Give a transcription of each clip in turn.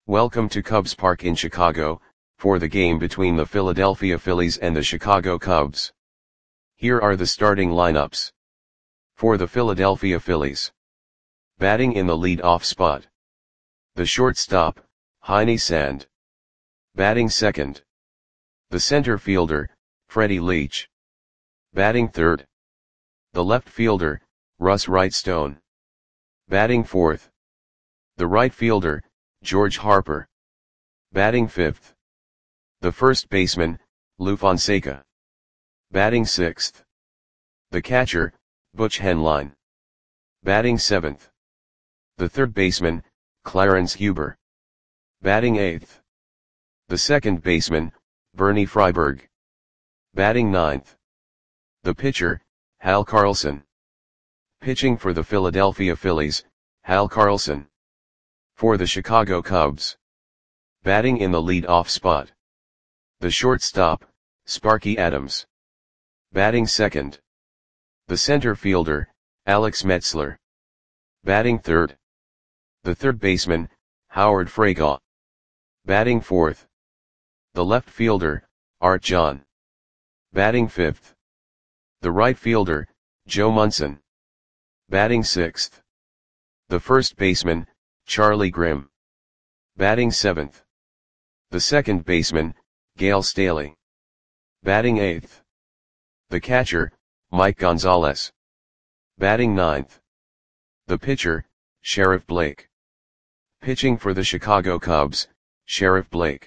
Welcome to Cubs Park in Chicago, for the game between the Philadelphia Phillies and the Chicago Cubs. Here are the starting lineups. For the Philadelphia Phillies. Batting in the lead-off spot. The shortstop, Heine Sand. Batting second. The center fielder, Freddie Leach. Batting third. The left fielder, Russ Wrightstone. Batting fourth. The right fielder, George Harper. Batting fifth. The first baseman, Lou Fonseca. Batting sixth. The catcher, Butch Henline. Batting seventh. The third baseman, Clarence Huber. Batting eighth. The second baseman, Bernie Freiberg. Batting ninth. The pitcher, Hal Carlson. Pitching for the Philadelphia Phillies, Hal Carlson. For the Chicago Cubs. Batting in the lead-off spot. The shortstop, Sparky Adams. Batting second. The center fielder, Alex Metzler. Batting third. The third baseman, Howard Fraga. Batting fourth. The left fielder, Art John. Batting fifth. The right fielder, Joe Munson. Batting sixth. The first baseman, Charlie Grimm. Batting seventh. The second baseman, Gale Staley. Batting eighth. The catcher, Mike Gonzalez. Batting ninth. The pitcher, Sheriff Blake. Pitching for the Chicago Cubs, Sheriff Blake.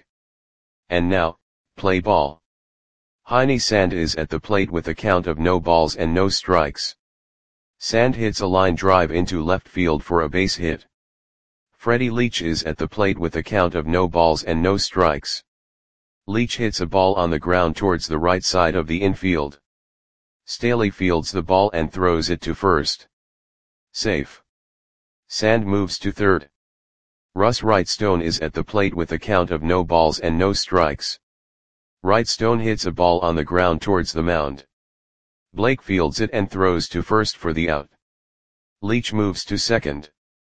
And now, play ball. Heine Sand is at the plate with a count of no balls and no strikes. Sand hits a line drive into left field for a base hit. Freddie Leach is at the plate with a count of no balls and no strikes. Leach hits a ball on the ground towards the right side of the infield. Staley fields the ball and throws it to first. Safe. Sand moves to third. Russ Wrightstone is at the plate with a count of no balls and no strikes. Wrightstone hits a ball on the ground towards the mound. Blake fields it and throws to first for the out. Leach moves to second.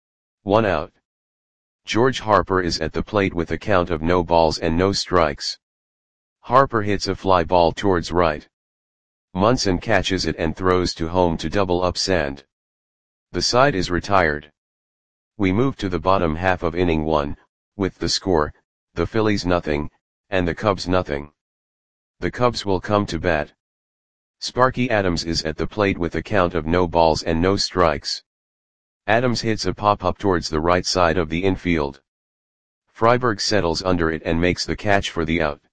1 out. George Harper is at the plate with a count of no balls and no strikes. Harper hits a fly ball towards right. Munson catches it and throws to home to double up Sand. The side is retired. We move to the bottom half of inning 1, with the score, the Phillies nothing, and the Cubs nothing. The Cubs will come to bat. Sparky Adams is at the plate with a count of no balls and no strikes. Adams hits a pop-up towards the right side of the infield. Freiberg settles under it and makes the catch for the out.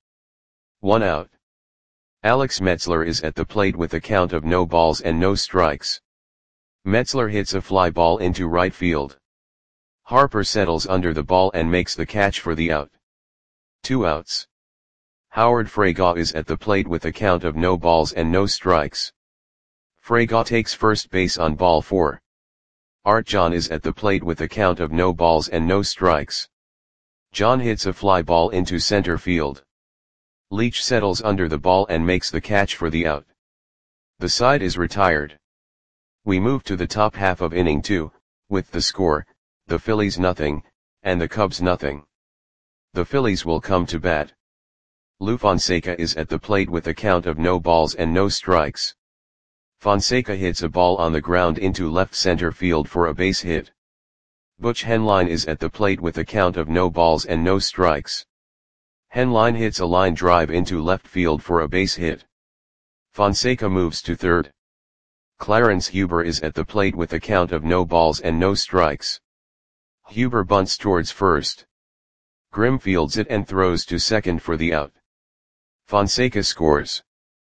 1 out. Alex Metzler is at the plate with a count of no balls and no strikes. Metzler hits a fly ball into right field. Harper settles under the ball and makes the catch for the out. 2 outs. Howard Fraga is at the plate with a count of no balls and no strikes. Fraga takes first base on ball 4. Art John is at the plate with a count of no balls and no strikes. John hits a fly ball into center field. Leach settles under the ball and makes the catch for the out. The side is retired. We move to the top half of inning 2, with the score, the Phillies nothing, and the Cubs nothing. The Phillies will come to bat. Lou Fonseca is at the plate with a count of no balls and no strikes. Fonseca hits a ball on the ground into left center field for a base hit. Butch Henline is at the plate with a count of no balls and no strikes. Henline hits a line drive into left field for a base hit. Fonseca moves to third. Clarence Huber is at the plate with a count of no balls and no strikes. Huber bunts towards first. Grimm fields it and throws to second for the out. Fonseca scores.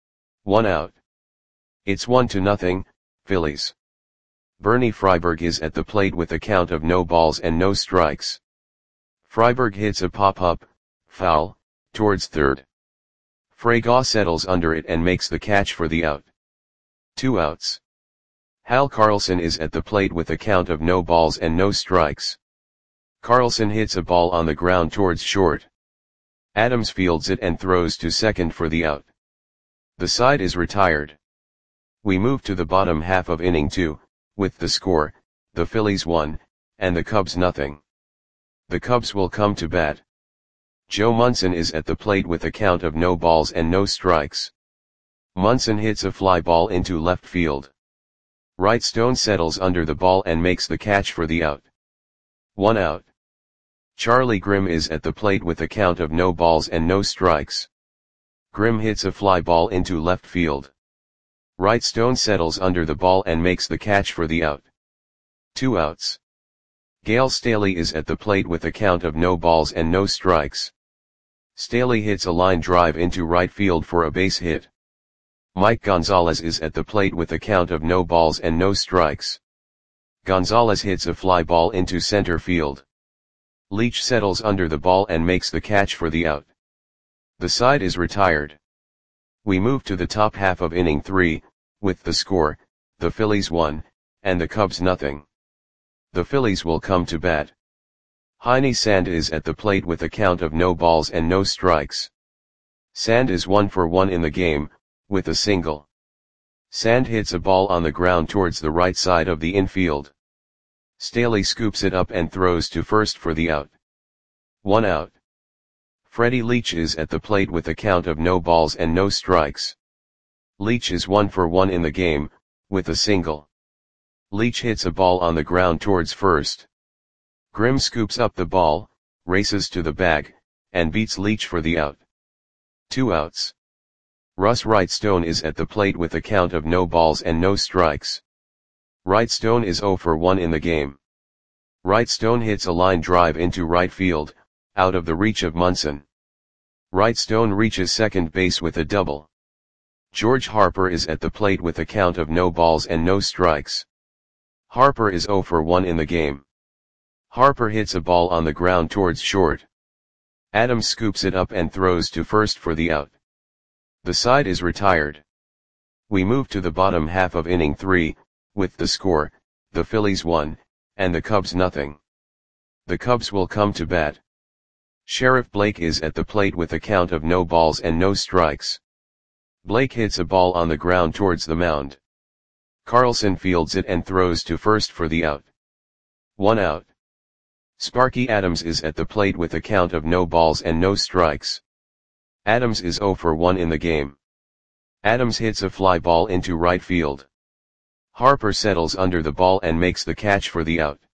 1 out. It's 1-0, Phillies. Bernie Freiberg is at the plate with a count of no balls and no strikes. Freiberg hits a pop-up, foul, towards third. Fraga settles under it and makes the catch for the out. 2 outs. Hal Carlson is at the plate with a count of no balls and no strikes. Carlson hits a ball on the ground towards short. Adams fields it and throws to second for the out. The side is retired. We move to the bottom half of inning 2, with the score, the Phillies 1, and the Cubs nothing. The Cubs will come to bat. Joe Munson is at the plate with a count of no balls and no strikes. Munson hits a fly ball into left field. Wright Stone settles under the ball and makes the catch for the out. 1 out. Charlie Grimm is at the plate with a count of no balls and no strikes. Grimm hits a fly ball into left field. Wright Stone settles under the ball and makes the catch for the out. 2 outs. Gale Staley is at the plate with a count of no balls and no strikes. Staley hits a line drive into right field for a base hit. Mike Gonzalez is at the plate with a count of no balls and no strikes. Gonzalez hits a fly ball into center field. Leach settles under the ball and makes the catch for the out. The side is retired. We move to the top half of inning 3, with the score, the Phillies 1, and the Cubs nothing. The Phillies will come to bat. Heine Sand is at the plate with a count of no balls and no strikes. Sand is 1 for 1 in the game, with a single. Sand hits a ball on the ground towards the right side of the infield. Staley scoops it up and throws to first for the out. 1 out. Freddie Leach is at the plate with a count of no balls and no strikes. Leach is 1 for 1 in the game, with a single. Leach hits a ball on the ground towards first. Grimm scoops up the ball, races to the bag, and beats Leach for the out. 2 outs. Russ Wright Stone is at the plate with a count of no balls and no strikes. Wright Stone is 0 for 1 in the game. Wright Stone hits a line drive into right field, out of the reach of Munson. Wright Stone reaches second base with a double. George Harper is at the plate with a count of no balls and no strikes. Harper is 0 for 1 in the game. Harper hits a ball on the ground towards short. Adams scoops it up and throws to first for the out. The side is retired. We move to the bottom half of inning 3, with the score, the Phillies 1, and the Cubs nothing. The Cubs will come to bat. Sheriff Blake is at the plate with a count of no balls and no strikes. Blake hits a ball on the ground towards the mound. Carlson fields it and throws to first for the out. 1 out. Sparky Adams is at the plate with a count of no balls and no strikes. Adams is 0 for 1 in the game. Adams hits a fly ball into right field. Harper settles under the ball and makes the catch for the out.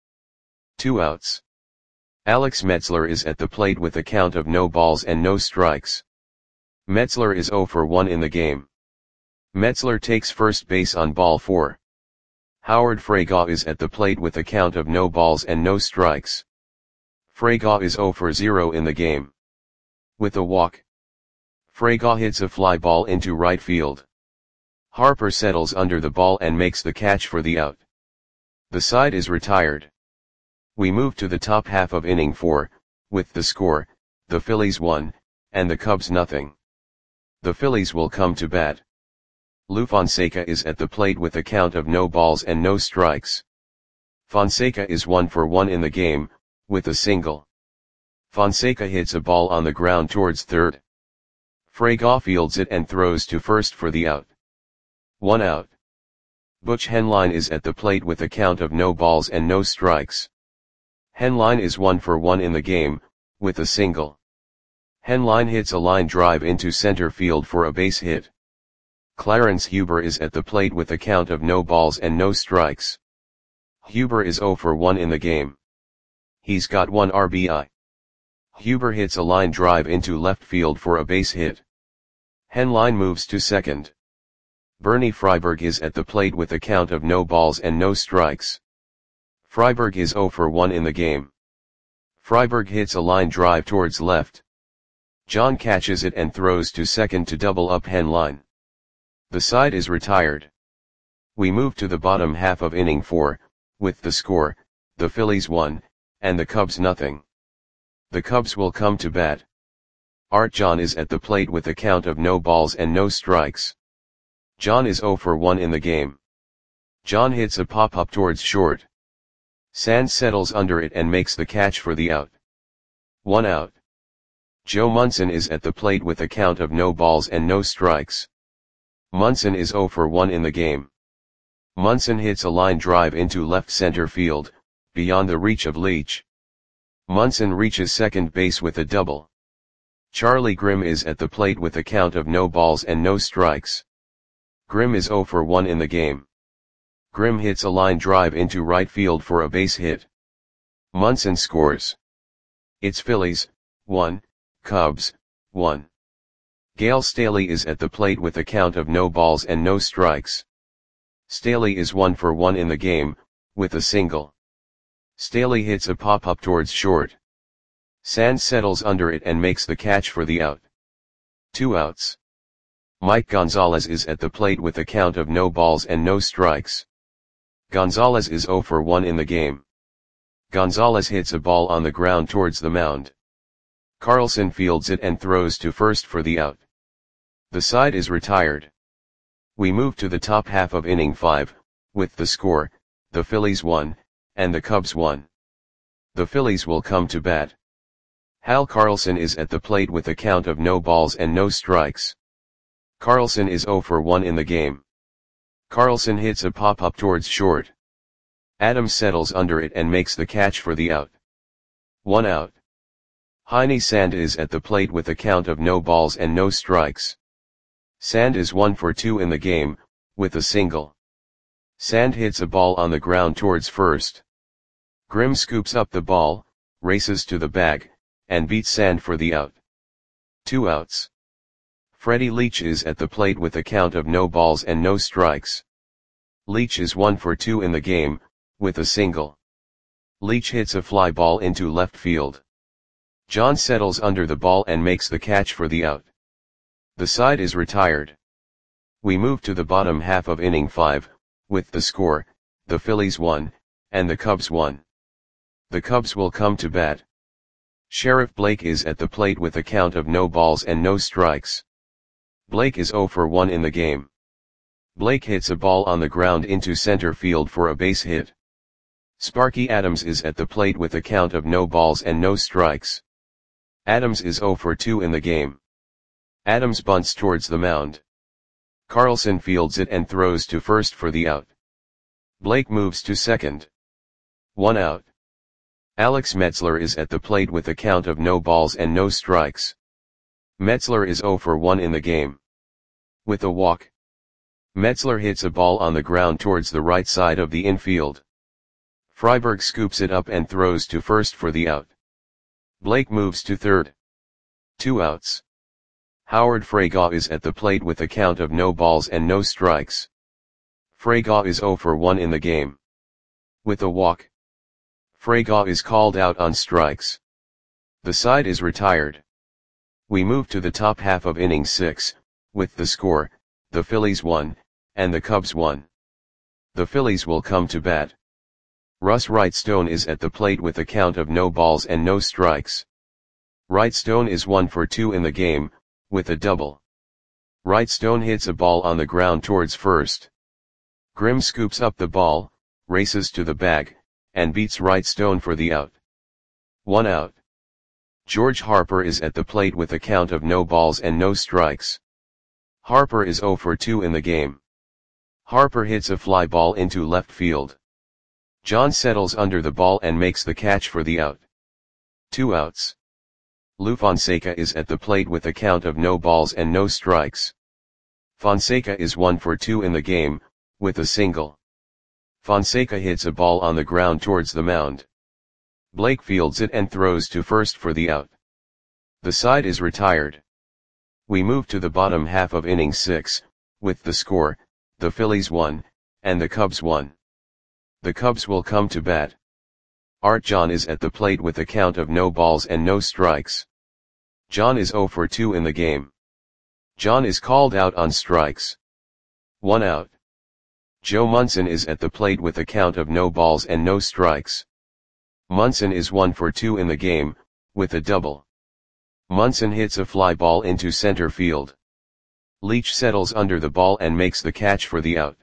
2 outs. Alex Metzler is at the plate with a count of no balls and no strikes. Metzler is 0 for 1 in the game. Metzler takes first base on ball 4. Howard Freygaw is at the plate with a count of no balls and no strikes. Freygaw is 0 for 0 in the game. With a walk, Freygaw hits a fly ball into right field. Harper settles under the ball and makes the catch for the out. The side is retired. We move to the top half of inning 4, with the score, the Phillies 1, and the Cubs nothing. The Phillies will come to bat. Lou Fonseca is at the plate with a count of no balls and no strikes. Fonseca is 1 for 1 in the game, with a single. Fonseca hits a ball on the ground towards third. Freygaw fields it and throws to first for the out. 1 out. Butch Henline is at the plate with a count of no balls and no strikes. Henline is 1 for 1 in the game, with a single. Henline hits a line drive into center field for a base hit. Clarence Huber is at the plate with a count of no balls and no strikes. Huber is 0 for 1 in the game. He's got 1 RBI. Huber hits a line drive into left field for a base hit. Henline moves to second. Bernie Freiberg is at the plate with a count of no balls and no strikes. Freiberg is 0 for 1 in the game. Freiberg hits a line drive towards left. John catches it and throws to second to double up Henline. The side is retired. We move to the bottom half of inning 4, with the score, the Phillies 1, and the Cubs nothing. The Cubs will come to bat. Art John is at the plate with a count of no balls and no strikes. John is 0 for 1 in the game. John hits a pop-up towards short. Sands settles under it and makes the catch for the out. 1 out. Joe Munson is at the plate with a count of no balls and no strikes. Munson is 0 for 1 in the game. Munson hits a line drive into left center field, beyond the reach of Leach. Munson reaches second base with a double. Charlie Grimm is at the plate with a count of no balls and no strikes. Grimm is 0 for 1 in the game. Grimm hits a line drive into right field for a base hit. Munson scores. It's Phillies, 1, Cubs, 1. Gale Staley is at the plate with a count of no balls and no strikes. Staley is 1 for 1 in the game, with a single. Staley hits a pop-up towards short. Sand settles under it and makes the catch for the out. 2 outs. Mike Gonzalez is at the plate with a count of no balls and no strikes. Gonzalez is 0 for 1 in the game. Gonzalez hits a ball on the ground towards the mound. Carlson fields it and throws to first for the out. The side is retired. We move to the top half of inning 5, with the score, the Phillies 1, and the Cubs 1. The Phillies will come to bat. Hal Carlson is at the plate with a count of no balls and no strikes. Carlson is 0 for 1 in the game. Carlson hits a pop-up towards short. Adams settles under it and makes the catch for the out. 1 out. Heine Sand is at the plate with a count of no balls and no strikes. Sand is 1 for 2 in the game, with a single. Sand hits a ball on the ground towards first. Grimm scoops up the ball, races to the bag, and beats Sand for the out. 2 outs. Freddie Leach is at the plate with a count of no balls and no strikes. Leach is 1 for 2 in the game, with a single. Leach hits a fly ball into left field. John settles under the ball and makes the catch for the out. The side is retired. We move to the bottom half of inning 5, with the score, the Phillies 1, and the Cubs 1. The Cubs will come to bat. Sheriff Blake is at the plate with a count of no balls and no strikes. Blake is 0 for 1 in the game. Blake hits a ball on the ground into center field for a base hit. Sparky Adams is at the plate with a count of no balls and no strikes. Adams is 0 for 2 in the game. Adams bunts towards the mound. Carlson fields it and throws to first for the out. Blake moves to second. 1 out. Alex Metzler is at the plate with a count of no balls and no strikes. Metzler is 0 for 1 in the game. With a walk. Metzler hits a ball on the ground towards the right side of the infield. Freiberg scoops it up and throws to first for the out. Blake moves to third. 2 outs. Howard Freygaw is at the plate with a count of no balls and no strikes. Freygaw is 0 for 1 in the game. With a walk. Freygaw is called out on strikes. The side is retired. We move to the top half of inning 6, with the score, the Phillies 1, and the Cubs 1. The Phillies will come to bat. Russ Wrightstone is at the plate with a count of no balls and no strikes. Wrightstone is 1 for 2 in the game, with a double. Wrightstone hits a ball on the ground towards first. Grimm scoops up the ball, races to the bag, and beats Wrightstone for the out. 1 out. George Harper is at the plate with a count of no balls and no strikes. Harper is 0 for 2 in the game. Harper hits a fly ball into left field. John settles under the ball and makes the catch for the out. 2 outs. Lou Fonseca is at the plate with a count of no balls and no strikes. Fonseca is 1 for 2 in the game, with a single. Fonseca hits a ball on the ground towards the mound. Blake fields it and throws to first for the out. The side is retired. We move to the bottom half of inning 6, with the score, the Phillies 1, and the Cubs 1. The Cubs will come to bat. Art John is at the plate with a count of no balls and no strikes. John is 0 for 2 in the game. John is called out on strikes. 1 out. Joe Munson is at the plate with a count of no balls and no strikes. Munson is 1 for 2 in the game, with a double. Munson hits a fly ball into center field. Leach settles under the ball and makes the catch for the out.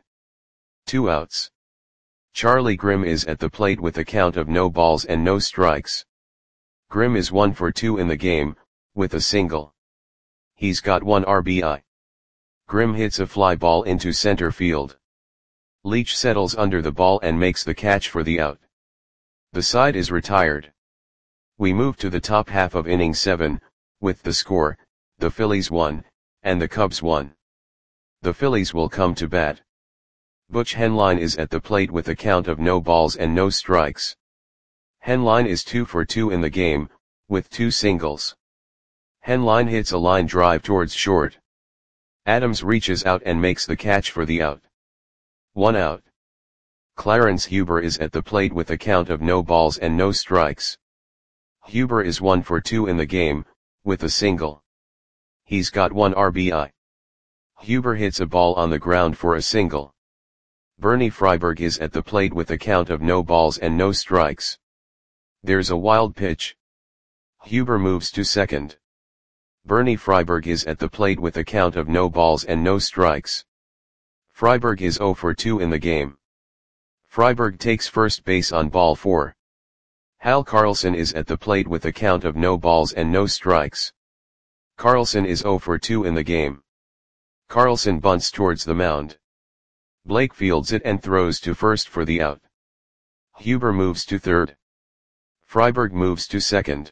2 outs. Charlie Grimm is at the plate with a count of no balls and no strikes. Grimm is 1 for 2 in the game, with a single. He's got 1 RBI. Grimm hits a fly ball into center field. Leach settles under the ball and makes the catch for the out. The side is retired. We move to the top half of inning 7, with the score, the Phillies 1, and the Cubs 1. The Phillies will come to bat. Butch Henline is at the plate with a count of no balls and no strikes. Henline is 2 for 2 in the game, with 2 singles. Henline hits a line drive towards short. Adams reaches out and makes the catch for the out. 1 out. Clarence Huber is at the plate with a count of no balls and no strikes. Huber is 1 for 2 in the game, with a single. He's got 1 RBI. Huber hits a ball on the ground for a single. Bernie Freiberg is at the plate with a count of no balls and no strikes. There's a wild pitch. Huber moves to second. Bernie Freiberg is at the plate with a count of no balls and no strikes. Freiberg is 0 for 2 in the game. Freiberg takes first base on ball 4. Hal Carlson is at the plate with a count of no balls and no strikes. Carlson is 0 for 2 in the game. Carlson bunts towards the mound. Blake fields it and throws to first for the out. Huber moves to third. Freiberg moves to second.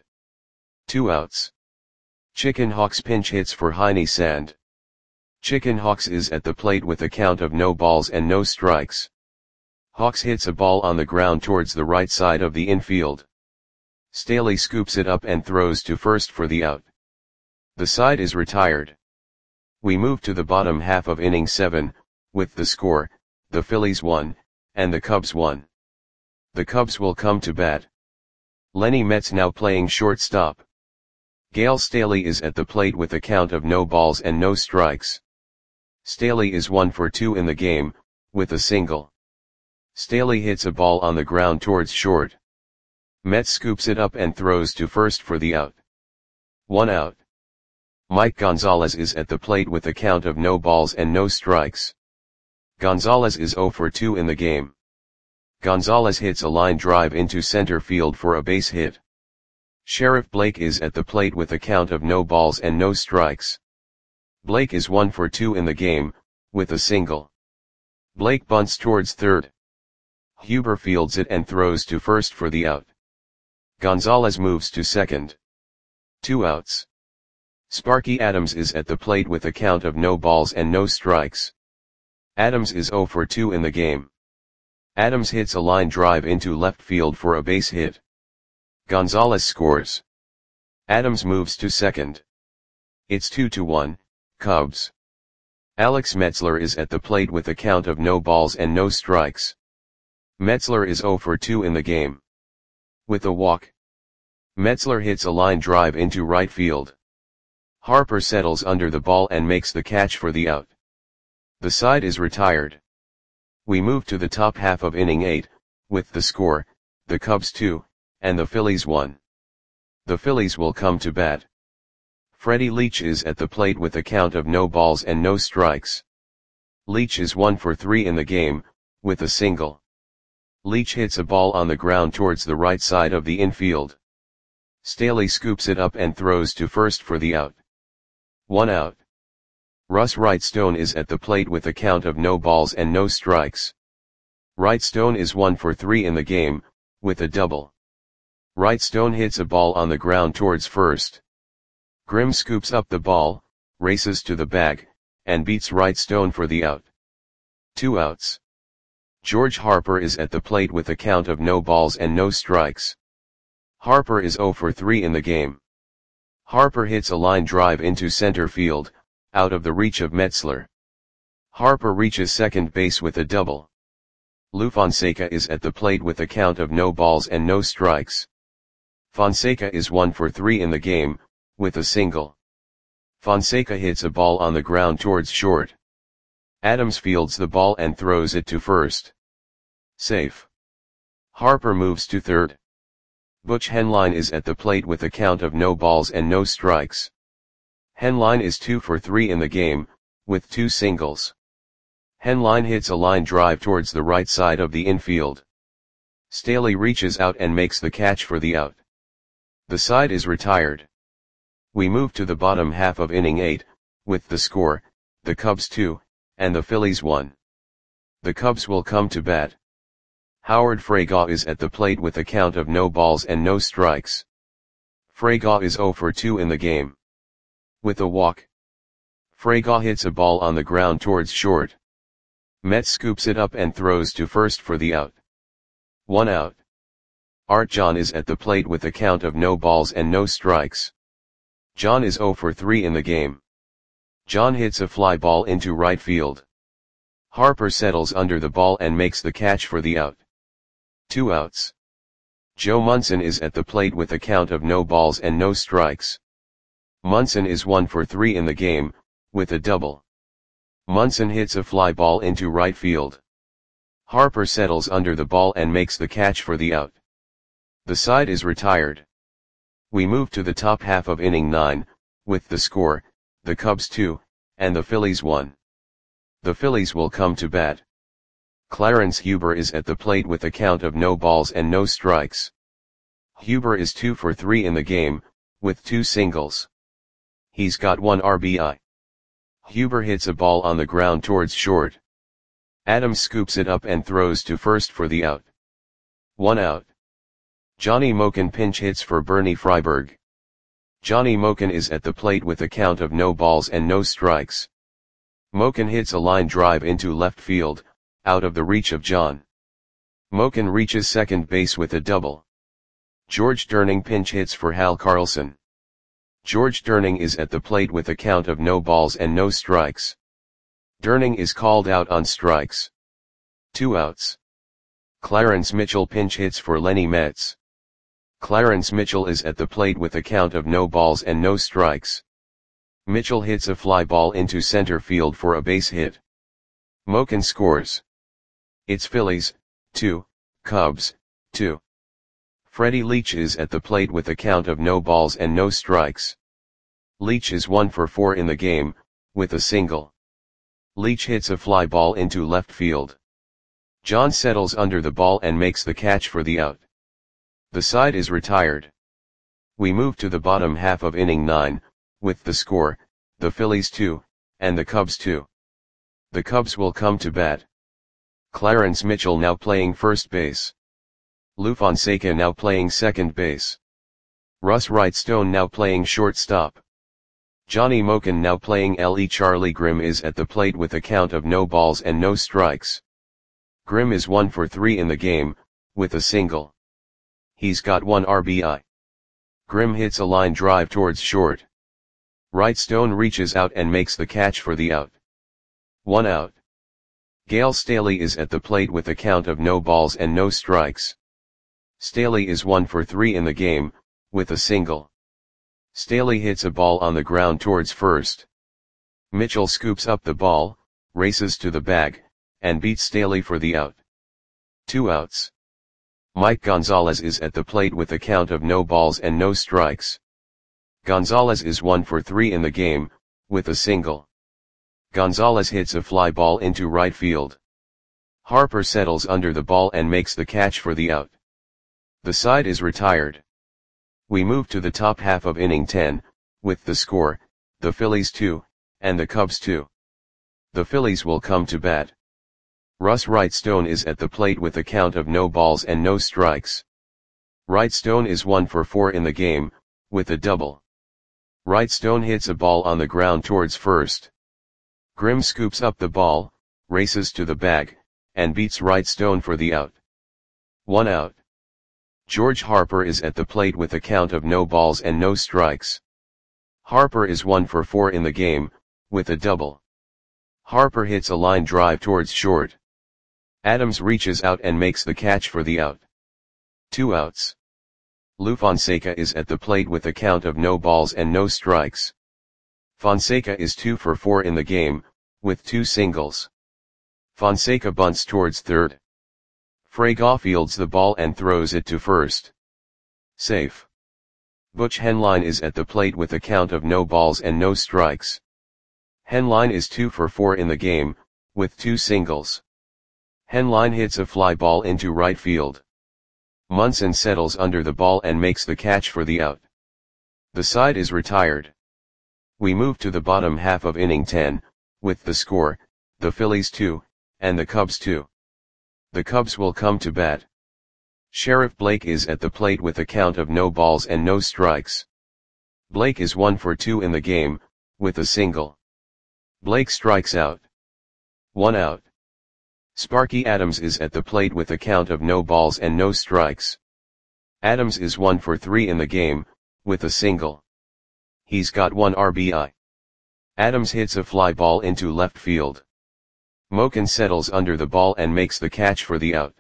2 outs. Chicken Hawks pinch hits for Heine Sand. Chicken Hawks is at the plate with a count of no balls and no strikes. Hawks hits a ball on the ground towards the right side of the infield. Staley scoops it up and throws to first for the out. The side is retired. We move to the bottom half of inning 7, with the score, the Phillies 1, and the Cubs 1. The Cubs will come to bat. Lenny Metz now playing shortstop. Gale Staley is at the plate with a count of no balls and no strikes. Staley is 1 for 2 in the game, with a single. Staley hits a ball on the ground towards short. Metz scoops it up and throws to first for the out. 1 out. Mike Gonzalez is at the plate with a count of no balls and no strikes. Gonzalez is 0 for 2 in the game. Gonzalez hits a line drive into center field for a base hit. Sheriff Blake is at the plate with a count of no balls and no strikes. Blake is 1 for 2 in the game, with a single. Blake bunts towards third. Huber fields it and throws to first for the out. Gonzalez moves to second. 2 outs. Sparky Adams is at the plate with a count of no balls and no strikes. Adams is 0 for 2 in the game. Adams hits a line drive into left field for a base hit. Gonzalez scores. Adams moves to second. It's 2-1, Cubs. Alex Metzler is at the plate with a count of no balls and no strikes. Metzler is 0 for 2 in the game. With a walk. Metzler hits a line drive into right field. Harper settles under the ball and makes the catch for the out. The side is retired. We move to the top half of inning 8, with the score, the Cubs 2, and the Phillies 1. The Phillies will come to bat. Freddie Leach is at the plate with a count of no balls and no strikes. Leach is 1 for 3 in the game, with a single. Leach hits a ball on the ground towards the right side of the infield. Staley scoops it up and throws to first for the out. 1 out. Russ Wrightstone is at the plate with a count of no balls and no strikes. Wrightstone is 1 for 3 in the game, with a double. Wrightstone hits a ball on the ground towards first. Grimm scoops up the ball, races to the bag, and beats Wrightstone for the out. 2 outs. George Harper is at the plate with a count of no balls and no strikes. Harper is 0 for 3 in the game. Harper hits a line drive into center field, out of the reach of Metzler. Harper reaches second base with a double. Lou Fonseca is at the plate with a count of no balls and no strikes. Fonseca is 1 for 3 in the game, with a single. Fonseca hits a ball on the ground towards short. Adams fields the ball and throws it to first. Safe. Harper moves to third. Butch Henline is at the plate with a count of no balls and no strikes. Henline is 2 for 3 in the game, with 2 singles. Henline hits a line drive towards the right side of the infield. Staley reaches out and makes the catch for the out. The side is retired. We move to the bottom half of inning 8, with the score, the Cubs 2, and the Phillies 1. The Cubs will come to bat. Howard Fragaw is at the plate with a count of no balls and no strikes. Fraga is 0 for 2 in the game. With a walk, Fraga hits a ball on the ground towards short. Metz scoops it up and throws to first for the out. 1 out. Art John is at the plate with a count of no balls and no strikes. John is 0 for 3 in the game. John hits a fly ball into right field. Harper settles under the ball and makes the catch for the out. 2 outs. Joe Munson is at the plate with a count of no balls and no strikes. Munson is 1 for 3 in the game, with a double. Munson hits a fly ball into right field. Harper settles under the ball and makes the catch for the out. The side is retired. We move to the top half of inning 9, with the score, the Cubs 2, and the Phillies 1. The Phillies will come to bat. Clarence Huber is at the plate with a count of no balls and no strikes. Huber is 2 for 3 in the game, with 2 singles. He's got 1 RBI. Huber hits a ball on the ground towards short. Adams scoops it up and throws to first for the out. 1 out. Johnny Moken pinch hits for Bernie Freiberg. Johnny Moken is at the plate with a count of no balls and no strikes. Moken hits a line drive into left field, out of the reach of John. Moken reaches second base with a double. George Durning pinch hits for Hal Carlson. George Durning is at the plate with a count of no balls and no strikes. Durning is called out on strikes. 2 outs. Clarence Mitchell pinch hits for Lenny Metz. Clarence Mitchell is at the plate with a count of no balls and no strikes. Mitchell hits a fly ball into center field for a base hit. Moken scores. It's Phillies, 2, Cubs, 2. Freddie Leach is at the plate with a count of no balls and no strikes. Leach is 1 for 4 in the game, with a single. Leach hits a fly ball into left field. John settles under the ball and makes the catch for the out. The side is retired. We move to the bottom half of inning 9, with the score, the Phillies 2, and the Cubs 2. The Cubs will come to bat. Clarence Mitchell now playing first base. Lou Fonseca now playing second base. Russ Wrightstone now playing shortstop. Johnny Moken now playing LE. Charlie Grimm is at the plate with a count of no balls and no strikes. Grimm is 1 for 3 in the game, with a single. He's got 1 RBI. Grimm hits a line drive towards short. Wrightstone reaches out and makes the catch for the out. 1 out. Gale Staley is at the plate with a count of no balls and no strikes. Staley is 1 for 3 in the game, with a single. Staley hits a ball on the ground towards first. Mitchell scoops up the ball, races to the bag, and beats Staley for the out. 2 outs. Mike Gonzalez is at the plate with a count of no balls and no strikes. Gonzalez is 1 for 3 in the game, with a single. Gonzalez hits a fly ball into right field. Harper settles under the ball and makes the catch for the out. The side is retired. We move to the top half of inning 10, with the score, the Phillies 2, and the Cubs 2. The Phillies will come to bat. Russ Wrightstone is at the plate with a count of no balls and no strikes. Wrightstone is 1 for 4 in the game, with a double. Wrightstone hits a ball on the ground towards first. Grimm scoops up the ball, races to the bag, and beats Wrightstone for the out. 1 out. George Harper is at the plate with a count of no balls and no strikes. Harper is 1 for 4 in the game, with a double. Harper hits a line drive towards short. Adams reaches out and makes the catch for the out. 2 outs. Lou Fonseca is at the plate with a count of no balls and no strikes. Fonseca is 2 for 4 in the game, with 2 singles. Fonseca bunts towards third. Fraga fields the ball and throws it to first. Safe. Butch Henline is at the plate with a count of no balls and no strikes. Henline is 2 for 4 in the game, with 2 singles. Henline hits a fly ball into right field. Munson settles under the ball and makes the catch for the out. The side is retired. We move to the bottom half of inning 10, with the score, the Phillies 2, and the Cubs 2. The Cubs will come to bat. Sheriff Blake is at the plate with a count of no balls and no strikes. Blake is 1 for 2 in the game, with a single. Blake strikes out. 1 out. Sparky Adams is at the plate with a count of no balls and no strikes. Adams is 1 for 3 in the game, with a single. He's got 1 RBI. Adams hits a fly ball into left field. Moken settles under the ball and makes the catch for the out.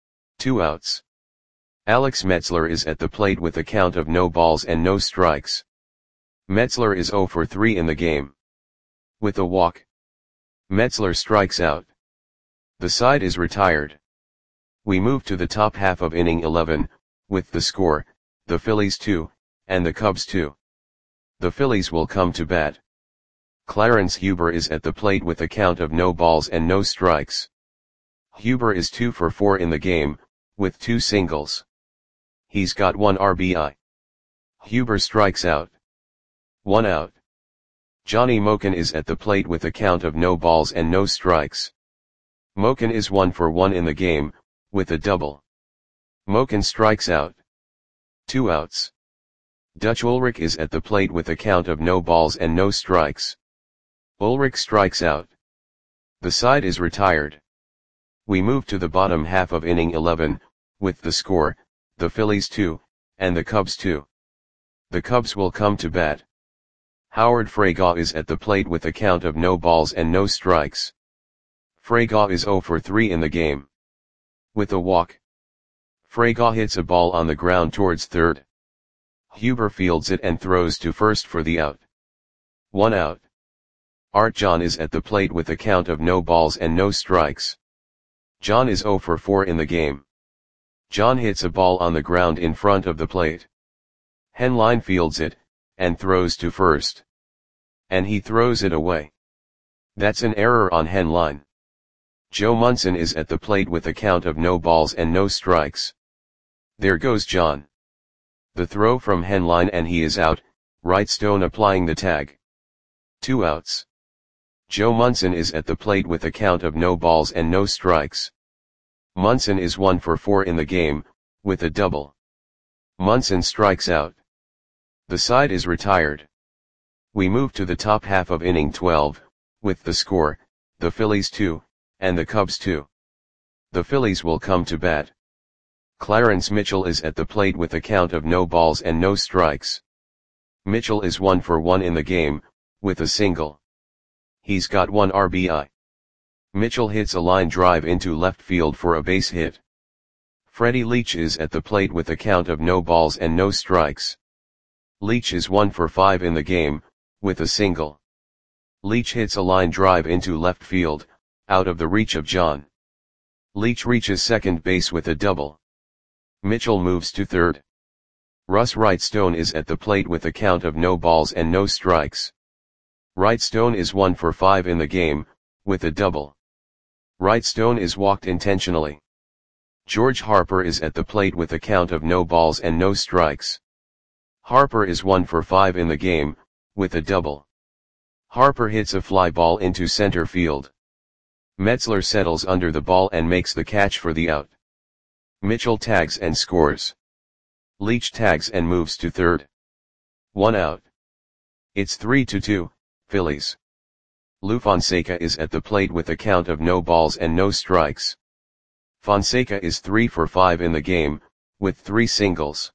2 outs. Alex Metzler is at the plate with a count of no balls and no strikes. Metzler is 0 for 3 in the game. With a walk. Metzler strikes out. The side is retired. We move to the top half of inning 11, with the score, the Phillies 2, and the Cubs 2. The Phillies will come to bat. Clarence Huber is at the plate with a count of no balls and no strikes. Huber is 2 for 4 in the game, with 2 singles. He's got 1 RBI. Huber strikes out. 1 out. Johnny Moken is at the plate with a count of no balls and no strikes. Moken is 1 for 1 in the game, with a double. Moken strikes out. 2 outs. Dutch Ulrich is at the plate with a count of no balls and no strikes. Ulrich strikes out. The side is retired. We move to the bottom half of inning 11, with the score, the Phillies 2, and the Cubs 2. The Cubs will come to bat. Howard Freygaw is at the plate with a count of no balls and no strikes. Freygaw is 0 for 3 in the game. With a walk. Freygaw hits a ball on the ground towards third. Huber fields it and throws to first for the out. 1 out. Art John is at the plate with a count of no balls and no strikes. John is 0 for 4 in the game. John hits a ball on the ground in front of the plate. Henline fields it, and throws to first. And he throws it away. That's an error on Henline. Joe Munson is at the plate with a count of no balls and no strikes. There goes John. The throw from Henline and he is out, Wrightstone applying the tag. 2 outs. Joe Munson is at the plate with a count of no balls and no strikes. Munson is 1 for 4 in the game, with a double. Munson strikes out. The side is retired. We move to the top half of inning 12, with the score, the Phillies 2, and the Cubs 2. The Phillies will come to bat. Clarence Mitchell is at the plate with a count of no balls and no strikes. Mitchell is 1 for 1 in the game, with a single. He's got 1 RBI. Mitchell hits a line drive into left field for a base hit. Freddie Leach is at the plate with a count of no balls and no strikes. Leach is 1 for 5 in the game, with a single. Leach hits a line drive into left field, out of the reach of John. Leach reaches second base with a double. Mitchell moves to third. Russ Wrightstone is at the plate with a count of no balls and no strikes. Wrightstone is 1 for 5 in the game, with a double. Wrightstone is walked intentionally. George Harper is at the plate with a count of no balls and no strikes. Harper is 1 for 5 in the game, with a double. Harper hits a fly ball into center field. Metzler settles under the ball and makes the catch for the out. Mitchell tags and scores. Leach tags and moves to third. 1 out. It's 3-2, Phillies. Lou Fonseca is at the plate with a count of no balls and no strikes. Fonseca is 3 for 5 in the game, with 3 singles.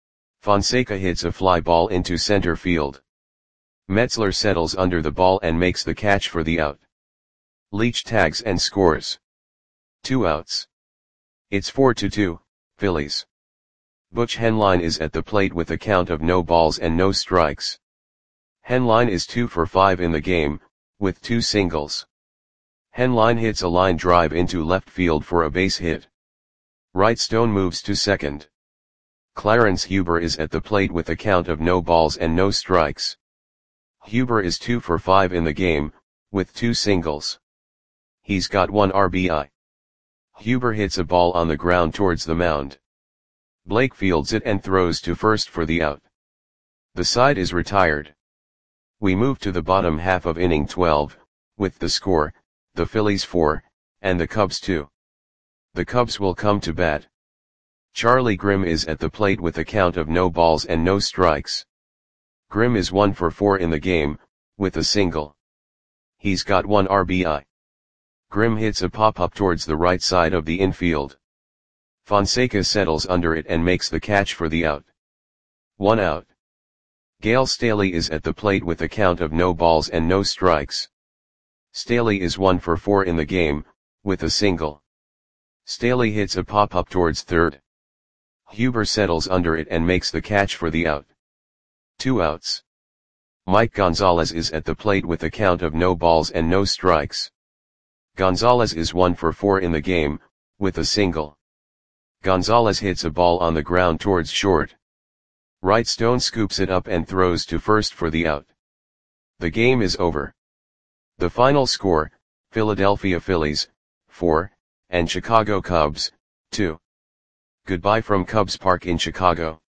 Fonseca hits a fly ball into center field. Metzler settles under the ball and makes the catch for the out. Leach tags and scores. 2 outs. It's 4-2, Phillies. Butch Henline is at the plate with a count of no balls and no strikes. Henline is 2 for 5 in the game, with 2 singles. Henline hits a line drive into left field for a base hit. Wrightstone moves to second. Clarence Huber is at the plate with a count of no balls and no strikes. Huber is 2 for 5 in the game, with 2 singles. He's got 1 RBI. Huber hits a ball on the ground towards the mound. Blake fields it and throws to first for the out. The side is retired. We move to the bottom half of inning 12, with the score, the Phillies 4, and the Cubs 2. The Cubs will come to bat. Charlie Grimm is at the plate with a count of no balls and no strikes. Grimm is 1 for 4 in the game, with a single. He's got 1 RBI. Grimm hits a pop-up towards the right side of the infield. Fonseca settles under it and makes the catch for the out. 1 out. Gale Staley is at the plate with a count of no balls and no strikes. Staley is 1 for 4 in the game, with a single. Staley hits a pop-up towards third. Huber settles under it and makes the catch for the out. 2 outs. Mike Gonzalez is at the plate with a count of no balls and no strikes. Gonzalez is 1 for 4 in the game, with a single. Gonzalez hits a ball on the ground towards short. Wright Stone scoops it up and throws to first for the out. The game is over. The final score, Philadelphia Phillies, 4, and Chicago Cubs, 2. Goodbye from Cubs Park in Chicago.